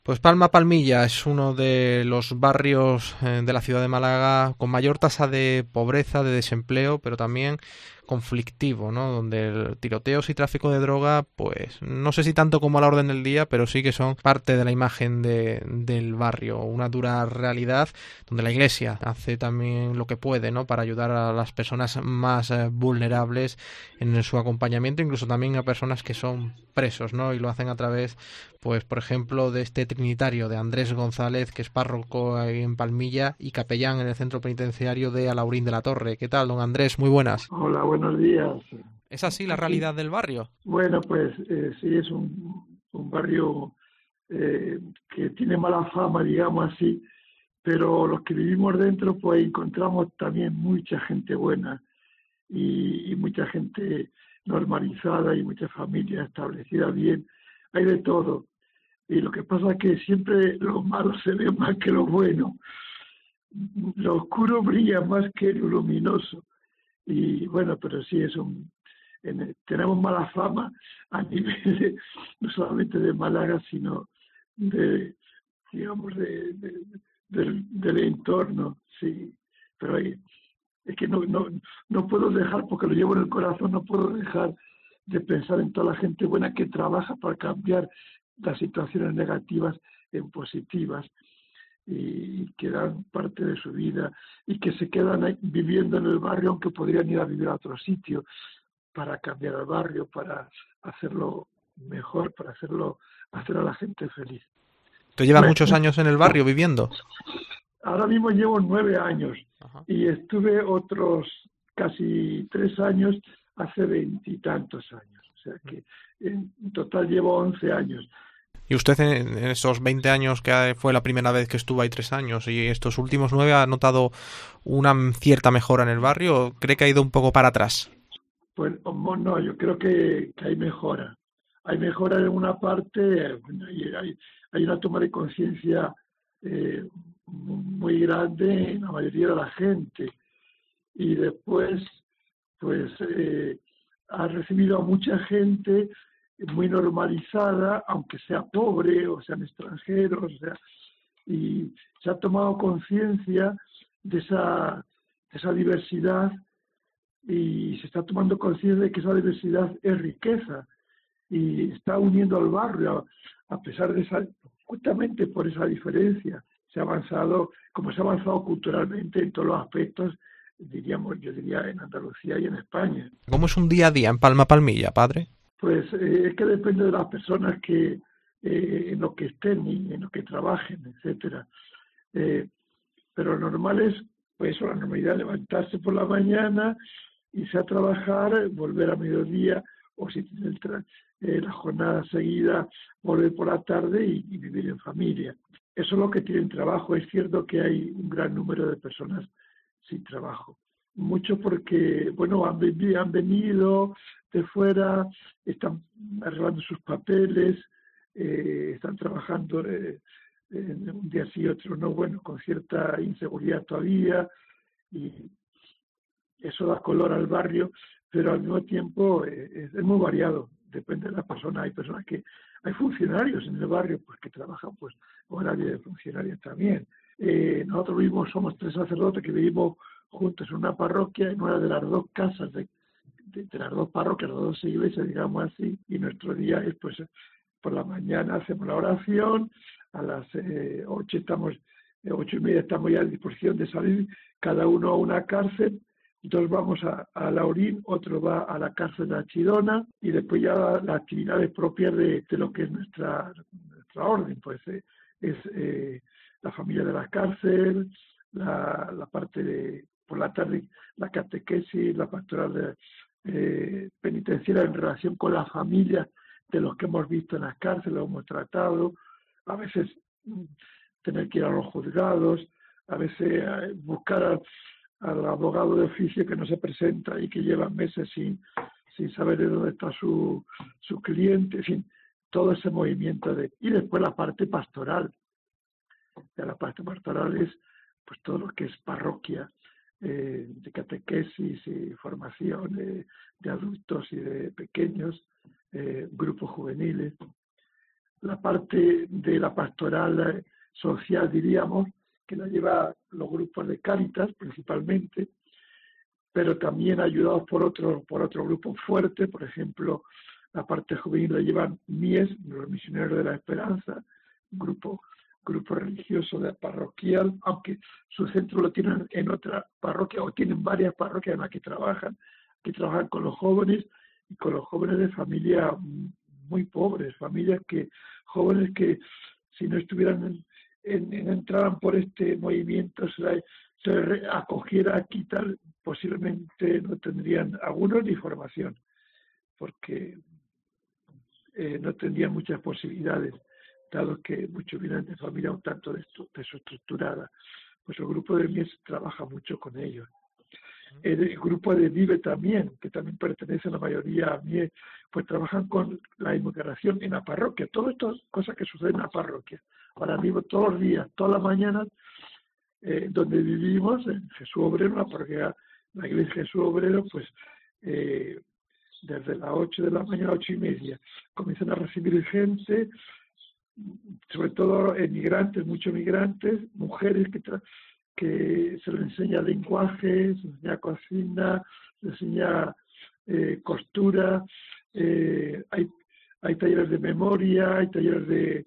Pues Palmilla es uno de los barrios de la ciudad de Málaga con mayor tasa de pobreza, de desempleo, pero también conflictivo, ¿no? Donde el tiroteos y tráfico de droga, pues no sé si tanto como a la orden del día, pero sí que son parte de la imagen del barrio, una dura realidad donde la Iglesia hace también lo que puede, ¿no? Para ayudar a las personas más vulnerables en su acompañamiento, incluso también a personas que son presos, ¿no? Y lo hacen a través, pues por ejemplo, de este trinitario de Andrés González, que es párroco ahí en Palmilla y capellán en el centro penitenciario de Alaurín de la Torre. ¿Qué tal, don Andrés? Muy buenas. Hola, buenos días. ¿Es así la Aquí, realidad del barrio? bueno, pues sí, es un barrio eh, que tiene mala fama, digamos así, pero los que vivimos dentro, pues encontramos también mucha gente buena y mucha gente normalizada y muchas familias establecidas bien. Hay de todo. Y lo que pasa es que siempre lo malo se ve más que lo bueno. Lo oscuro brilla más que lo luminoso. Y bueno, pero sí tenemos mala fama a nivel no solamente de Málaga, sino de, digamos, del entorno, sí. Pero es que no puedo dejar, porque lo llevo en el corazón, no puedo dejar de pensar en toda la gente buena que trabaja para cambiar las situaciones negativas en positivas y que dan parte de su vida y que se quedan ahí viviendo en el barrio aunque podrían ir a vivir a otro sitio para cambiar el barrio, para hacerlo mejor, para hacer a la gente feliz. ¿Tú llevas Me- muchos años en el barrio viviendo? Ahora mismo llevo 9 años Ajá. y estuve otros casi 3 años hace veintitantos años. O sea que en total llevo 11 años. ¿Y usted en esos 20 años que fue la primera vez que estuvo ahí 3 años y estos últimos 9 ha notado una cierta mejora en el barrio o cree que ha ido un poco para atrás? Pues no, yo creo que hay mejora. Hay mejora en una parte, bueno, hay una toma de conciencia eh, muy grande en la mayoría de la gente. Y después, pues, ha recibido a mucha gente muy normalizada, aunque sea pobre o sean extranjeros, o sea, y se ha tomado conciencia de esa diversidad y se está tomando conciencia de que esa diversidad es riqueza y está uniendo al barrio a pesar de esa, justamente por esa diferencia. Se ha avanzado, como se ha avanzado culturalmente en todos los aspectos, diríamos, yo diría en Andalucía y en España. ¿Cómo es un día a día en Palmilla, padre? Pues es que depende de las personas que en lo que estén y en lo que trabajen, etcétera. Eh, pero lo normal es, pues eso, la normalidad, levantarse por la mañana, irse a trabajar, volver a mediodía, o si tiene la jornada seguida, volver por la tarde y vivir en familia. Eso es lo que tienen trabajo. Es cierto que hay un gran número de personas sin trabajo. Mucho porque, bueno, han venido de fuera, están arreglando sus papeles, están trabajando un día sí, otro no, bueno, con cierta inseguridad todavía, y eso da color al barrio, pero al mismo tiempo es muy variado, depende de la persona. Hay personas hay funcionarios en el barrio pues que trabajan pues horario de funcionarios también. Nosotros vivimos, somos tres sacerdotes que vivimos juntos en una parroquia, en una de las dos casas de las dos parroquias, las dos iglesias, digamos así, y nuestro día es pues por la mañana hacemos la oración, a las 8 estamos, 8:30 estamos ya a disposición de salir, cada uno a una cárcel, dos vamos a Laurín, otro va a la cárcel de Chidona y después ya las actividades propias de lo que es nuestra orden, pues es la familia de la cárcel, la parte de, por la tarde, la catequesis, la pastoral penitenciaria en relación con la familia de los que hemos visto en las cárceles, los hemos tratado, a veces tener que ir a los juzgados, a veces buscar al abogado de oficio que no se presenta y que lleva meses sin saber de dónde está su cliente, en fin, todo ese movimiento y después la parte pastoral. Ya la parte pastoral es pues todo lo que es parroquia, de catequesis y formación de adultos y de pequeños, grupos juveniles. la parte de la pastoral social, diríamos, que la lleva los grupos de Cáritas principalmente, pero también ayudados por otro grupo fuerte, por ejemplo, la parte juvenil la llevan MIES, los Misioneros de la Esperanza, un grupo religioso parroquial, aunque su centro lo tienen en otra parroquia o tienen varias parroquias en las que trabajan con los jóvenes y con los jóvenes de familias muy pobres, jóvenes que si no estuvieran entraran por este movimiento, se acogiera aquí tal, posiblemente no tendrían algunos ni formación, porque no tendrían muchas posibilidades, dado que muchos vienen de familia un tanto desestructurada. Pues el grupo de MIES trabaja mucho con ellos. El grupo de Vive también, que también pertenece a la mayoría a MIES, pues trabajan con la inmigración en la parroquia. Todo esto es cosas que suceden en la parroquia. Ahora mismo, todos los días, todas las mañanas, donde vivimos, en Jesús Obrero, la parroquia, la iglesia Jesús Obrero, pues desde las 8 de la mañana, 8:30, comienzan a recibir gente, sobre todo migrantes, muchos migrantes, mujeres que se les enseña lenguaje, se les enseña cocina, se les enseña costura, hay talleres de memoria, hay talleres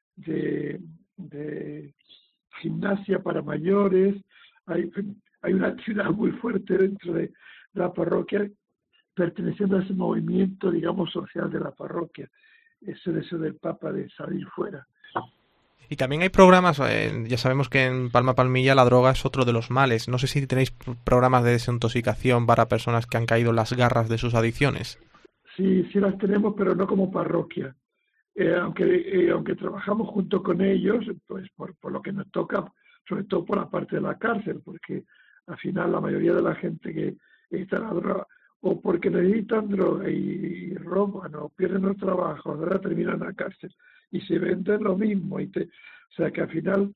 de gimnasia para mayores, hay una actividad muy fuerte dentro de la parroquia, perteneciendo a ese movimiento, digamos, social de la parroquia, ese deseo del Papa de salir fuera. Y también hay programas, ya sabemos que en Palma Palmilla la droga es otro de los males. No sé si tenéis programas de desintoxicación para personas que han caído en las garras de sus adicciones. Sí, sí las tenemos, pero no como parroquia. Aunque trabajamos junto con ellos, pues por lo que nos toca, sobre todo por la parte de la cárcel, porque al final la mayoría de la gente que está en la droga, o porque necesitan droga y roban o pierden el trabajo, ahora terminan en la cárcel y se venden lo mismo. O sea que al final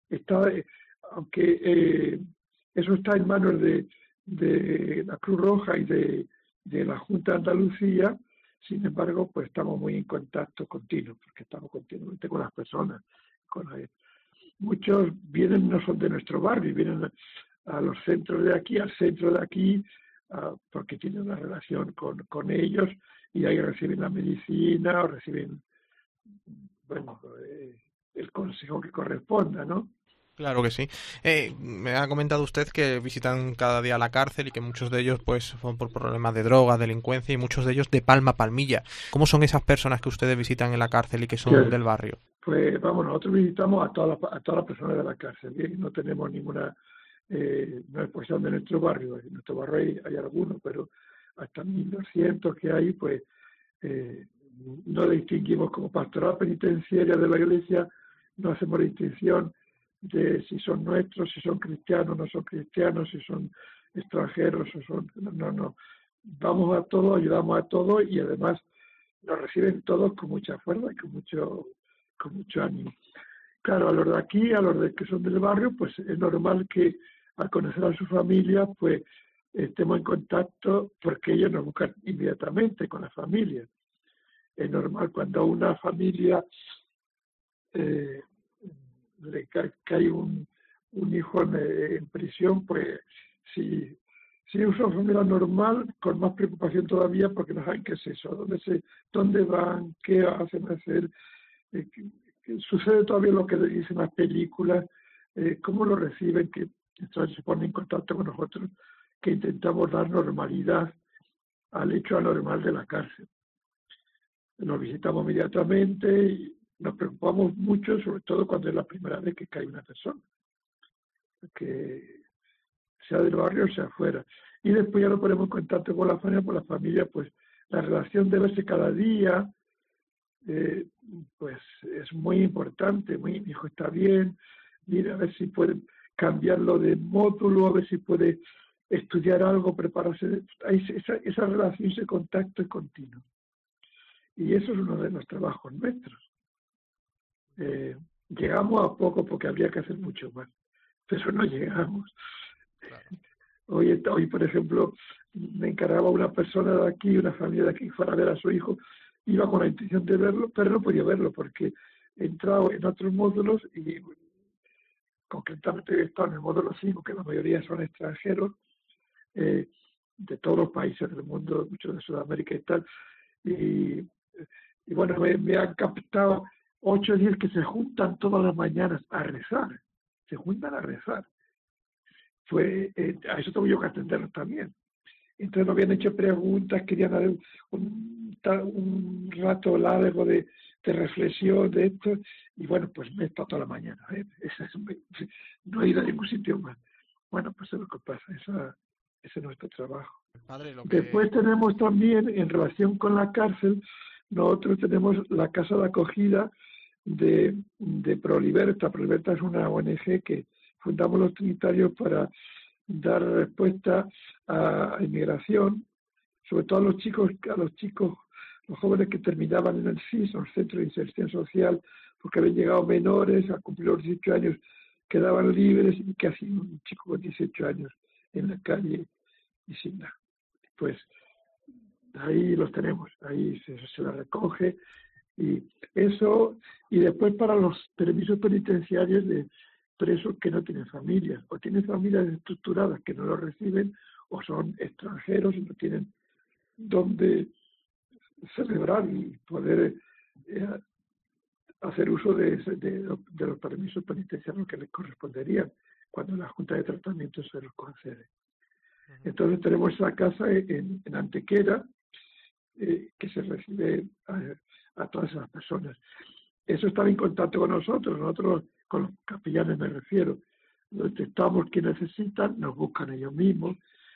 aunque eso está en manos de la Cruz Roja y de la Junta de Andalucía, sin embargo, pues estamos muy en contacto continuo, porque estamos continuamente con las personas. Muchos vienen, no son de nuestro barrio, vienen a los centros de aquí, al centro de aquí, porque tienen una relación con ellos y ahí reciben la medicina o reciben, bueno, el consejo que corresponda, ¿no? Claro que sí. Me ha comentado usted que visitan cada día la cárcel y que muchos de ellos pues son por problemas de droga, delincuencia y muchos de ellos de Palma Palmilla. ¿Cómo son esas personas que ustedes visitan en la cárcel y que son del barrio? Pues vamos, nosotros visitamos a todas las personas de la cárcel, ¿bien? No tenemos ninguna, no es cuestión de nuestro barrio, en nuestro barrio hay algunos, pero hasta 1.200 que hay, pues no distinguimos como pastoral penitenciaria de la iglesia, no hacemos distinción de si son nuestros, si son cristianos, no son cristianos, si son extranjeros, o son, no. Vamos a todos, ayudamos a todos y además nos reciben todos con mucha fuerza y con mucho ánimo. Claro, a los de aquí, a los de que son del barrio, pues es normal que al conocer a su familia, pues estemos en contacto porque ellos nos buscan inmediatamente con la familia. Es normal cuando a una familia le cae un hijo en prisión, pues si es una familia normal, con más preocupación todavía porque no saben qué es eso, dónde van, qué hacen hacer. Sucede todavía lo que dicen las películas, cómo lo reciben, que entonces se ponen en contacto con nosotros, que intentamos dar normalidad al hecho anormal de la cárcel. Nos visitamos inmediatamente y nos preocupamos mucho, sobre todo cuando es la primera vez que cae una persona, que sea del barrio o sea afuera. Y después ya lo ponemos en contacto con la familia, pues la relación de verse cada día, pues es muy importante. Mi hijo está bien, mira a ver si puede cambiarlo de módulo, a ver si puede estudiar algo, prepararse. Esa relación, ese contacto es continuo. Y eso es uno de los trabajos nuestros. Llegamos a poco porque habría que hacer mucho más, pero no llegamos. Claro. Hoy, por ejemplo, me encargaba una persona de aquí, una familia de aquí, fuera a ver a su hijo, iba con la intención de verlo, pero no podía verlo porque he entrado en otros módulos y concretamente he estado en el módulo 5, que la mayoría son extranjeros, de todos los países del mundo, muchos de Sudamérica y tal, y, y bueno, me han captado 8 o 10 que se juntan todas las mañanas a rezar, se juntan a rezar. A eso tengo yo que atenderlos también. Entonces me habían hecho preguntas, querían dar un rato largo de reflexión de esto, y bueno, pues me he estado toda la mañana, ¿eh? No he ido a ningún sitio más. Bueno, pues es lo que pasa, ese es nuestro trabajo. Padre, Después tenemos también, en relación con la cárcel, nosotros tenemos la casa de acogida de ProLiberta. ProLiberta es una ONG que fundamos los trinitarios para dar respuesta a inmigración, sobre todo a los chicos, los jóvenes que terminaban en el CIS, los Centros de Inserción Social, porque habían llegado menores a cumplir los 18 años, quedaban libres, y que hacía un chico con 18 años en la calle y sin nada. Pues ahí los tenemos, ahí se la recoge, y eso, y después para los permisos penitenciarios de presos que no tienen familias, o tienen familias estructuradas que no lo reciben, o son extranjeros y no tienen dónde celebrar y poder hacer uso de los permisos penitenciarios que les corresponderían cuando la Junta de Tratamiento se los concede. Entonces tenemos esa casa en Antequera, que se recibe a todas esas personas. Eso está en contacto con nosotros con los capellanes me refiero, detectamos que necesitan, nos buscan ellos mismos,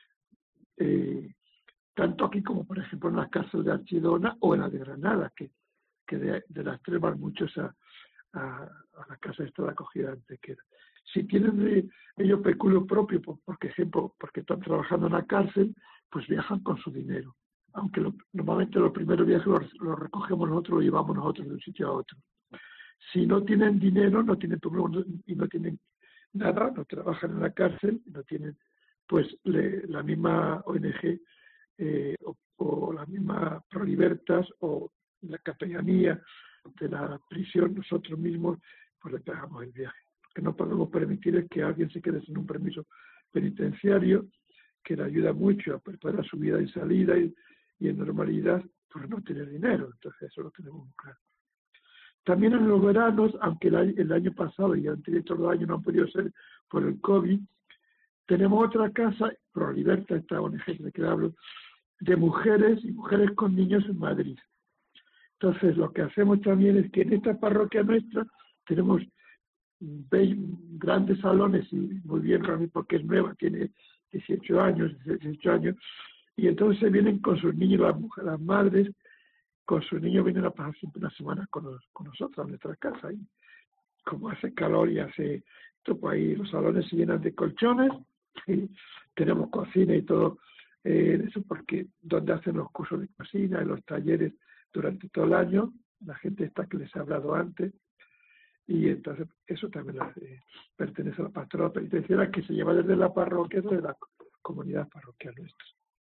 tanto aquí como por ejemplo en las cárceles de Archidona o en la de Granada, que de las tres van muchos a la casa esta de acogida de Antequera. Si tienen ellos peculio propio, por ejemplo, porque están trabajando en la cárcel, pues viajan con su dinero. Aunque normalmente los primeros viajes los recogemos nosotros, los llevamos nosotros de un sitio a otro. Si no tienen dinero, no tienen y no tienen nada, no trabajan en la cárcel, no tienen, pues la misma ONG o la misma ProLibertas o la capellanía de la prisión, nosotros mismos, pues le pagamos el viaje. Lo que no podemos permitir es que alguien se quede sin un permiso penitenciario, que le ayuda mucho a preparar su vida y salida y en normalidad, pues no tener dinero. Entonces eso lo tenemos muy claro. También en los veranos, aunque el año pasado y antes de los años no han podido ser por el COVID, tenemos otra casa, ProLiberta, esta ONG de que hablo, de mujeres y mujeres con niños en Madrid. Entonces lo que hacemos también es que en esta parroquia nuestra tenemos grandes salones y muy bien, porque es nueva, tiene 18 años, y entonces vienen con sus niños, las madres, con sus niños vienen a pasar siempre una semana con nosotros a nuestra casa. Y como hace calor y hace esto, pues ahí los salones se llenan de colchones y tenemos cocina y todo eso, porque donde hacen los cursos de cocina y los talleres durante todo el año, la gente está que les he hablado antes, y entonces eso también pertenece a la pastoral penitenciaria que se lleva desde la parroquia, desde la comunidad parroquial nuestra.